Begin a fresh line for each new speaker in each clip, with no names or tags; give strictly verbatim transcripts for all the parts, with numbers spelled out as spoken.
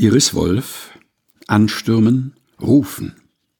Iris Wolf, Anstürmen, Rufen.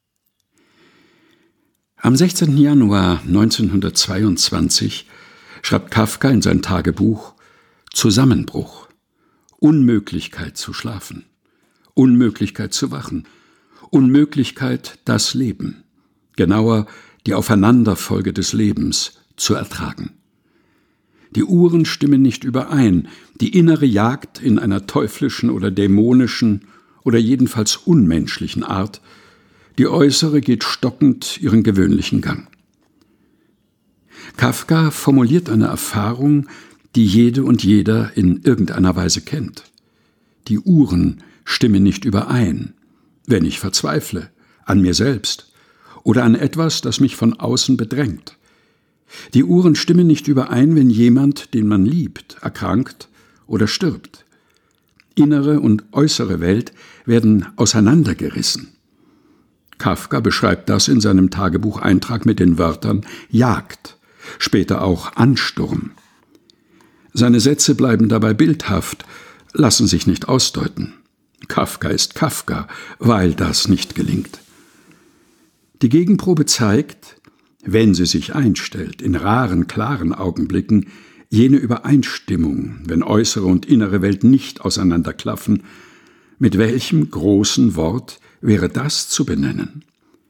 Am sechzehnten Januar neunzehnhundertzweiundzwanzig schreibt Kafka in sein Tagebuch: Zusammenbruch, Unmöglichkeit zu schlafen, Unmöglichkeit zu wachen, Unmöglichkeit, das Leben, genauer die Aufeinanderfolge des Lebens, zu ertragen. Die Uhren stimmen nicht überein, die innere Jagd in einer teuflischen oder dämonischen oder jedenfalls unmenschlichen Art, die äußere geht stockend ihren gewöhnlichen Gang. Kafka formuliert eine Erfahrung, die jede und jeder in irgendeiner Weise kennt. Die Uhren stimmen nicht überein, wenn ich verzweifle, an mir selbst oder an etwas, das mich von außen bedrängt. Die Uhren stimmen nicht überein, wenn jemand, den man liebt, erkrankt oder stirbt. Innere und äußere Welt werden auseinandergerissen. Kafka beschreibt das in seinem Tagebucheintrag mit den Wörtern Jagd, später auch Ansturm. Seine Sätze bleiben dabei bildhaft, lassen sich nicht ausdeuten. Kafka ist Kafka, weil das nicht gelingt. Die Gegenprobe zeigt, wenn sie sich einstellt, in raren, klaren Augenblicken, jene Übereinstimmung, wenn äußere und innere Welt nicht auseinanderklaffen, mit welchem großen Wort wäre das zu benennen?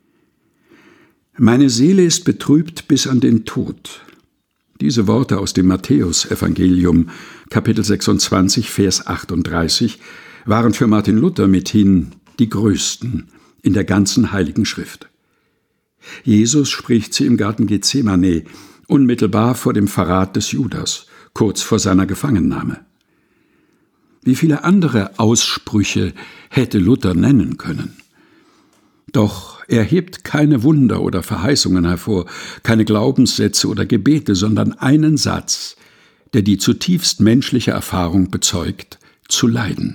Meine Seele ist betrübt bis an den Tod. Diese Worte aus dem Matthäusevangelium, Kapitel sechsundzwanzig, Vers achtunddreißig, waren für Martin Luther mithin die größten in der ganzen Heiligen Schrift. Jesus spricht sie im Garten Gethsemane, unmittelbar vor dem Verrat des Judas, kurz vor seiner Gefangennahme. Wie viele andere Aussprüche hätte Luther nennen können? Doch er hebt keine Wunder oder Verheißungen hervor, keine Glaubenssätze oder Gebete, sondern einen Satz, der die zutiefst menschliche Erfahrung bezeugt: zu leiden.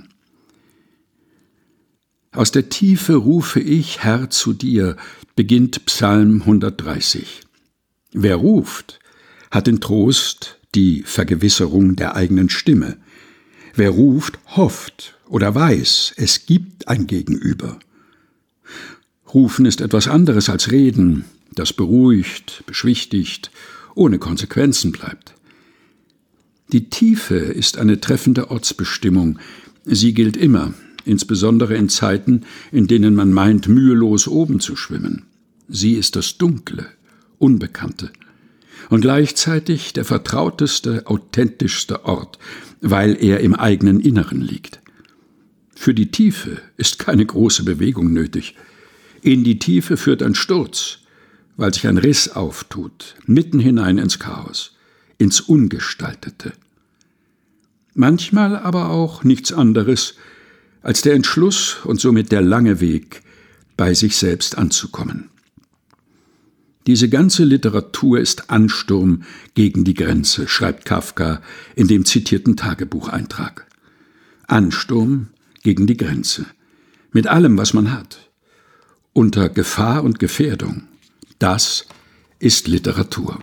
Aus der Tiefe rufe ich, Herr, zu dir, beginnt Psalm hundertdreißig. Wer ruft, hat den Trost, die Vergewisserung der eigenen Stimme. Wer ruft, hofft oder weiß, es gibt ein Gegenüber. Rufen ist etwas anderes als Reden, das beruhigt, beschwichtigt, ohne Konsequenzen bleibt. Die Tiefe ist eine treffende Ortsbestimmung. Sie gilt immer, insbesondere in Zeiten, in denen man meint, mühelos oben zu schwimmen. Sie ist das Dunkle, Unbekannte und gleichzeitig der vertrauteste, authentischste Ort, weil er im eigenen Inneren liegt. Für die Tiefe ist keine große Bewegung nötig. In die Tiefe führt ein Sturz, weil sich ein Riss auftut, mitten hinein ins Chaos, ins Ungestaltete. Manchmal aber auch nichts anderes als der Entschluss und somit der lange Weg, bei sich selbst anzukommen. Diese ganze Literatur ist Ansturm gegen die Grenze, schreibt Kafka in dem zitierten Tagebucheintrag. Ansturm gegen die Grenze, mit allem, was man hat, unter Gefahr und Gefährdung. Das ist Literatur.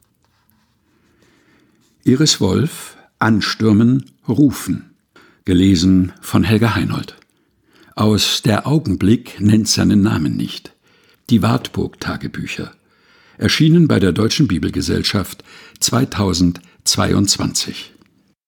Iris Wolf, Anstürmen, Rufen. Gelesen von Helga Heinold. Aus Der Augenblick nennt seinen Namen nicht. Die Wartburg-Tagebücher. Erschienen bei der Deutschen Bibelgesellschaft zweitausendzweiundzwanzig.